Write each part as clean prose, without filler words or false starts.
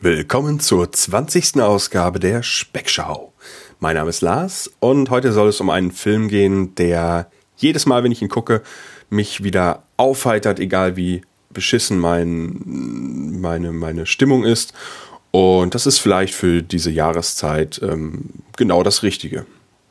Willkommen zur 20. Ausgabe der Speckschau. Mein Name ist Lars und heute soll es um einen Film gehen, der jedes Mal, wenn ich ihn gucke, mich wieder aufheitert, egal wie beschissen meine Stimmung ist. Und das ist vielleicht für diese Jahreszeit genau das Richtige.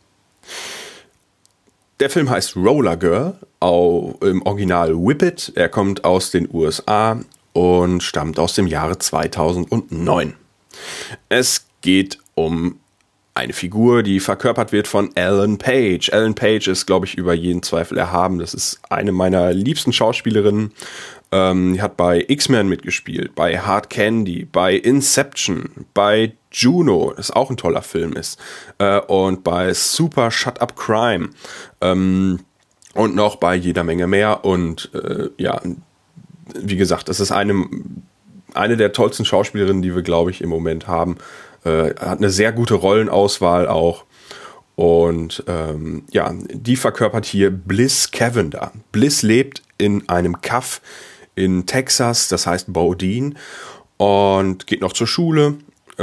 Der Film heißt Roller Girl, im Original Whip It. Er kommt aus den USA und stammt aus dem Jahre 2009. Es geht um eine Figur, die verkörpert wird von Ellen Page. Ellen Page ist, glaube ich, über jeden Zweifel erhaben. Das ist eine meiner liebsten Schauspielerinnen. Die hat bei X-Men mitgespielt, bei Hard Candy, bei Inception, bei Juno, das auch ein toller Film ist, und bei Super Shut Up Crime und noch bei jeder Menge mehr. Und wie gesagt, das ist eine der tollsten Schauspielerinnen, die wir, glaube ich, im Moment haben. Hat eine sehr gute Rollenauswahl auch. Und die verkörpert hier Bliss Cavender. Bliss lebt in einem Kaff in Texas, das heißt Bodine, und geht noch zur Schule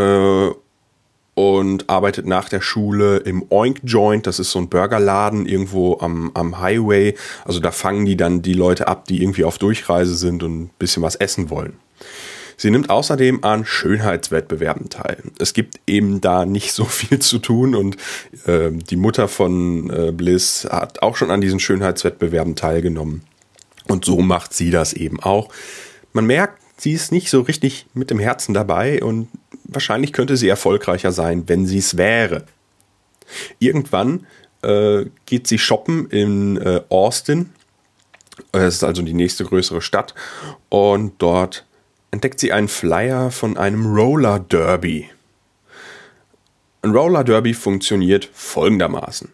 und arbeitet nach der Schule im Oink Joint. Das ist so ein Burgerladen irgendwo am Highway. Also da fangen die dann die Leute ab, die irgendwie auf Durchreise sind und ein bisschen was essen wollen. Sie nimmt außerdem an Schönheitswettbewerben teil. Es gibt eben da nicht so viel zu tun und die Mutter von Bliss hat auch schon an diesen Schönheitswettbewerben teilgenommen. Und so macht sie das eben auch. Man merkt, sie ist nicht so richtig mit dem Herzen dabei und wahrscheinlich könnte sie erfolgreicher sein, wenn sie es wäre. Irgendwann geht sie shoppen in Austin. Das ist also die nächste größere Stadt. Und dort entdeckt sie einen Flyer von einem Roller Derby. Ein Roller Derby funktioniert folgendermaßen.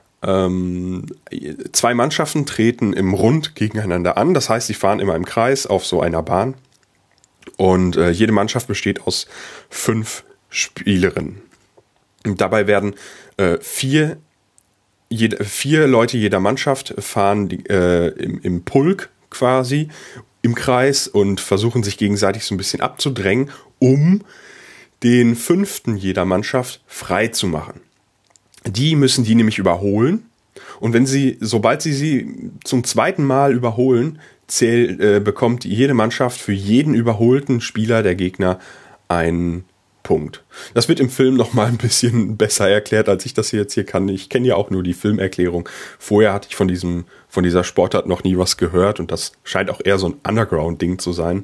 2 Mannschaften treten im Rund gegeneinander an. Das heißt, sie fahren immer im Kreis auf so einer Bahn. Und jede Mannschaft besteht aus 5 Spielerinnen. Und dabei werden 4 Leute jeder Mannschaft fahren im Pulk quasi im Kreis und versuchen sich gegenseitig so ein bisschen abzudrängen, um den 5. jeder Mannschaft frei zu machen. Die müssen die nämlich überholen. Und sobald sie zum 2. Mal überholen, bekommt jede Mannschaft für jeden überholten Spieler der Gegner einen Punkt. Das wird im Film noch mal ein bisschen besser erklärt, als ich das jetzt hier kann. Ich kenne ja auch nur die Filmerklärung. Vorher hatte ich von dieser Sportart noch nie was gehört und das scheint auch eher so ein Underground-Ding zu sein.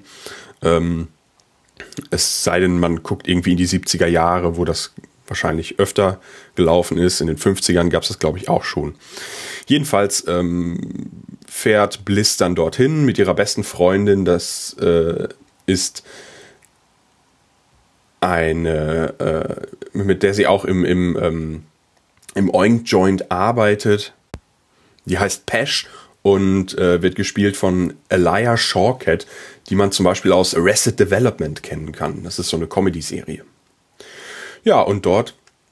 Es sei denn, man guckt irgendwie in die 70er Jahre, wo das wahrscheinlich öfter gelaufen ist. In den 50ern gab es das, glaube ich, auch schon. Jedenfalls fährt Bliss dann dorthin mit ihrer besten Freundin. Das ist eine, mit der sie auch im Oink Joint arbeitet. Die heißt Pesh und wird gespielt von Elia Shawkat, die man zum Beispiel aus Arrested Development kennen kann. Das ist so eine Comedy-Serie. Ja, und dort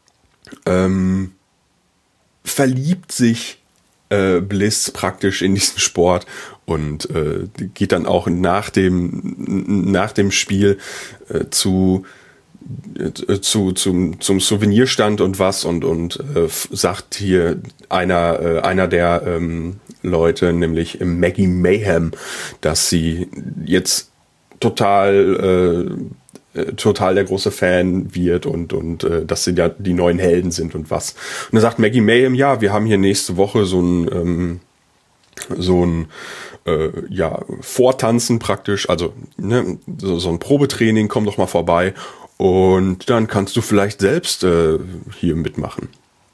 verliebt sich Bliss praktisch in diesen Sport und geht dann auch nach dem Spiel zum Souvenirstand und was und sagt hier einer der Leute, nämlich Maggie Mayhem, dass sie jetzt total der große Fan wird und dass sie ja die neuen Helden sind und was. Und dann sagt Maggie Mayhem, ja, wir haben hier nächste Woche so ein Vortanzen praktisch, also so ein Probetraining, komm doch mal vorbei und dann kannst du vielleicht selbst hier mitmachen.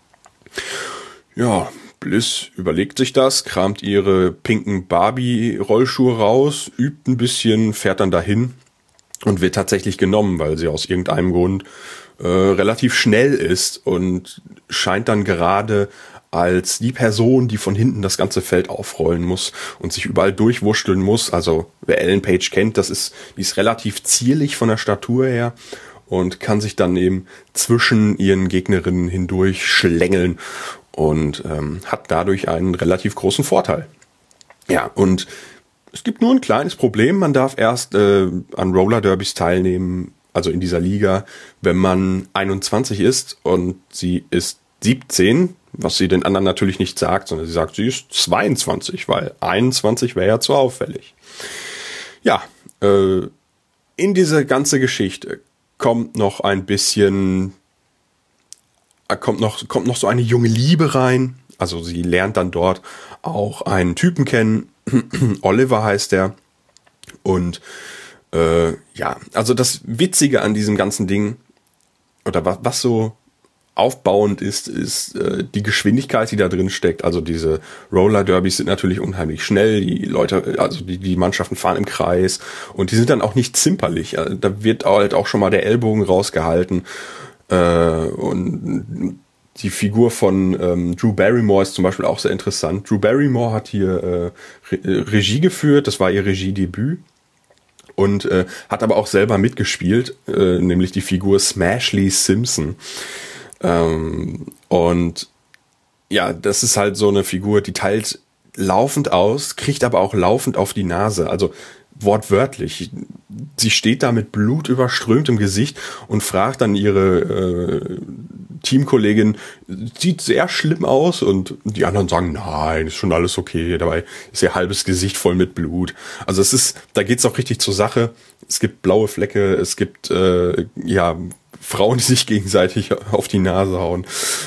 Ja, Bliss überlegt sich das, kramt ihre pinken Barbie-Rollschuhe raus, übt ein bisschen, fährt dann dahin und wird tatsächlich genommen, weil sie aus irgendeinem Grund relativ schnell ist und scheint dann gerade als die Person, die von hinten das ganze Feld aufrollen muss und sich überall durchwurschteln muss. Also wer Ellen Page kennt, die ist relativ zierlich von der Statur her und kann sich dann eben zwischen ihren Gegnerinnen hindurch schlängeln und hat dadurch einen relativ großen Vorteil. Ja, und es gibt nur ein kleines Problem. Man darf erst an Roller Derbys teilnehmen, also in dieser Liga, wenn man 21 ist und sie ist 17, was sie den anderen natürlich nicht sagt, sondern sie sagt, sie ist 22, weil 21 wäre ja zu auffällig. Ja, in diese ganze Geschichte kommt noch ein bisschen, kommt noch so eine junge Liebe rein. Also sie lernt dann dort auch einen Typen kennen, Oliver heißt der. Und ja, also das Witzige an diesem ganzen Ding, oder was so aufbauend ist die Geschwindigkeit, die da drin steckt. Also diese Roller-Derbys sind natürlich unheimlich schnell. Die Leute, also die Mannschaften fahren im Kreis und die sind dann auch nicht zimperlich. Da wird halt auch schon mal der Ellbogen rausgehalten. Und die Figur von Drew Barrymore ist zum Beispiel auch sehr interessant. Drew Barrymore hat hier Regie geführt. Das war ihr Regiedebüt. Und hat aber auch selber mitgespielt, nämlich die Figur Smashley Simpson. Und ja, das ist halt so eine Figur, die teilt laufend aus, kriegt aber auch laufend auf die Nase. Also wortwörtlich. Sie steht da mit blutüberströmtem Gesicht und fragt dann ihre Teamkollegin, sieht sehr schlimm aus, und die anderen sagen, nein, ist schon alles okay. Dabei ist ihr halbes Gesicht voll mit Blut. Also da geht's auch richtig zur Sache. Es gibt blaue Flecke, es gibt Frauen, die sich gegenseitig auf die Nase hauen.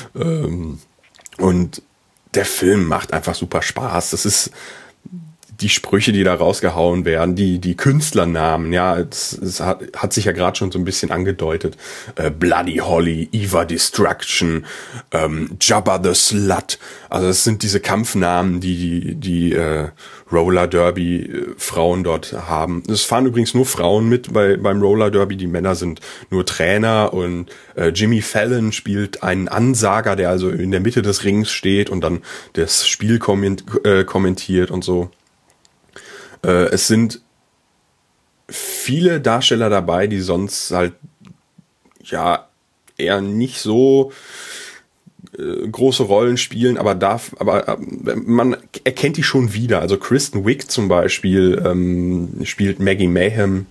Und der Film macht einfach super Spaß. Das ist die Sprüche, die da rausgehauen werden, die Künstlernamen, ja, es hat sich ja gerade schon so ein bisschen angedeutet. Bloody Holly, Eva Destruction, Jabba the Slut. Also das sind diese Kampfnamen, die Roller Derby Frauen dort haben. Es fahren übrigens nur Frauen mit beim Roller Derby, die Männer sind nur Trainer, und Jimmy Fallon spielt einen Ansager, der also in der Mitte des Rings steht und dann das Spiel kommentiert und so. Es sind viele Darsteller dabei, die sonst halt ja eher nicht so große Rollen spielen, aber man erkennt die schon wieder. Also Kristen Wiig zum Beispiel spielt Maggie Mayhem,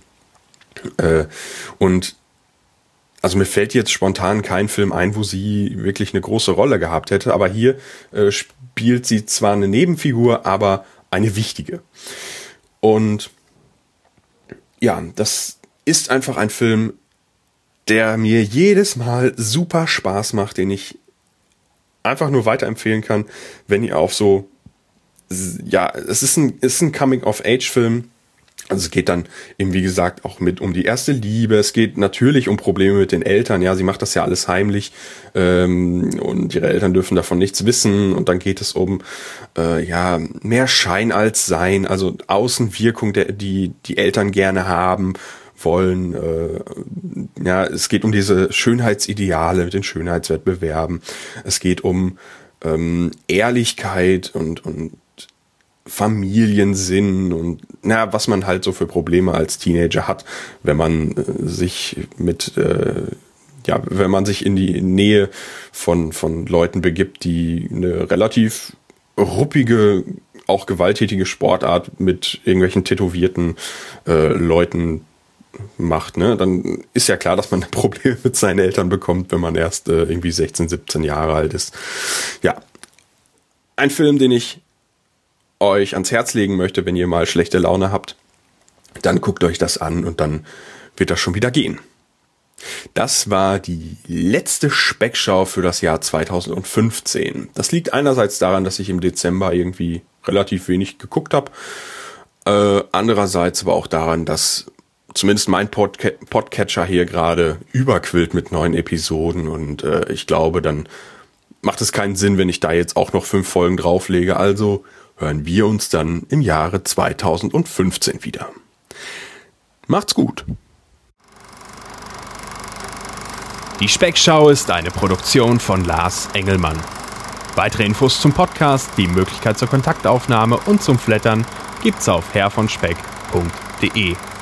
und also mir fällt jetzt spontan kein Film ein, wo sie wirklich eine große Rolle gehabt hätte, aber hier spielt sie zwar eine Nebenfigur, aber eine wichtige. Und ja, das ist einfach ein Film, der mir jedes Mal super Spaß macht, den ich einfach nur weiterempfehlen kann, wenn ihr auf so, ja, es ist ein Coming-of-Age-Film. Also es geht dann eben, wie gesagt, auch um die erste Liebe. Es geht natürlich um Probleme mit den Eltern. Ja, sie macht das ja alles heimlich, und ihre Eltern dürfen davon nichts wissen. Und dann geht es um mehr Schein als Sein, also Außenwirkung, die Eltern gerne haben wollen. Es geht um diese Schönheitsideale mit den Schönheitswettbewerben. Es geht um Ehrlichkeit und Familiensinn und was man halt so für Probleme als Teenager hat, wenn man sich wenn man sich in die Nähe von Leuten begibt, die eine relativ ruppige, auch gewalttätige Sportart mit irgendwelchen tätowierten Leuten macht, ne? Dann ist ja klar, dass man Probleme mit seinen Eltern bekommt, wenn man erst irgendwie 16, 17 Jahre alt ist. Ja, ein Film, den ich euch ans Herz legen möchte, wenn ihr mal schlechte Laune habt, dann guckt euch das an und dann wird das schon wieder gehen. Das war die letzte Speckschau für das Jahr 2015. Das liegt einerseits daran, dass ich im Dezember irgendwie relativ wenig geguckt habe, andererseits aber auch daran, dass zumindest mein Podcatcher hier gerade überquillt mit neuen Episoden, und ich glaube, dann macht es keinen Sinn, wenn ich da jetzt auch noch 5 Folgen drauflege. Also hören wir uns dann im Jahre 2015 wieder. Macht's gut. Die Speckschau ist eine Produktion von Lars Engelmann. Weitere Infos zum Podcast, die Möglichkeit zur Kontaktaufnahme und zum Flattern gibt's auf herrvonspeck.de.